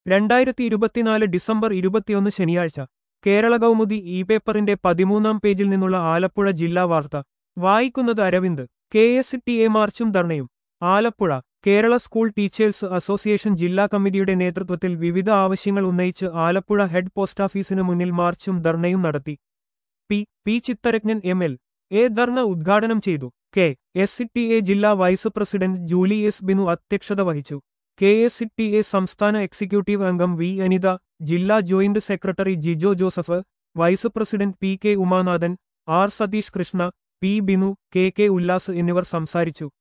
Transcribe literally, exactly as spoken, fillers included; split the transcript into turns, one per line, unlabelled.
രണ്ടായിരത്തി ഇരുപത്തിനാല് ഡിസംബർ ഇരുപത്തിയൊന്ന് ശനിയാഴ്ച കേരള കൗമുദി ഇ പേപ്പറിന്റെ പതിമൂന്നാം പേജിൽ നിന്നുള്ള ആലപ്പുഴ ജില്ലാ വാർത്ത വായിക്കുന്നത് Aravind. K S T A മാർച്ചും ധർണയും. Alappuzha. Kerala school teachers association ജില്ലാ കമ്മിറ്റിയുടെ നേതൃത്വത്തിൽ വിവിധ ആവശ്യങ്ങൾ ഉന്നയിച്ച് ആലപ്പുഴ ഹെഡ് പോസ്റ്റാഫീസിനു മുന്നിൽ മാർച്ചും ധർണയും നടത്തി. P P Chittaranjan M L A ധർണ ഉദ്ഘാടനം ചെയ്തു. കെ എസ് ടി എ ജില്ലാ vice president Julie S Binu അധ്യക്ഷത വഹിച്ചു. കെ എസ് ടി എ സംസ്ഥാന എക്സിക്യൂട്ടീവ് അംഗം വി അനിത, ജില്ലാ joint secretary Jijo Joseph, vice president P K Umanathan, R Satheesh Krishna, P Binu, K K Ullas എന്നിവർ സംസാരിച്ചു.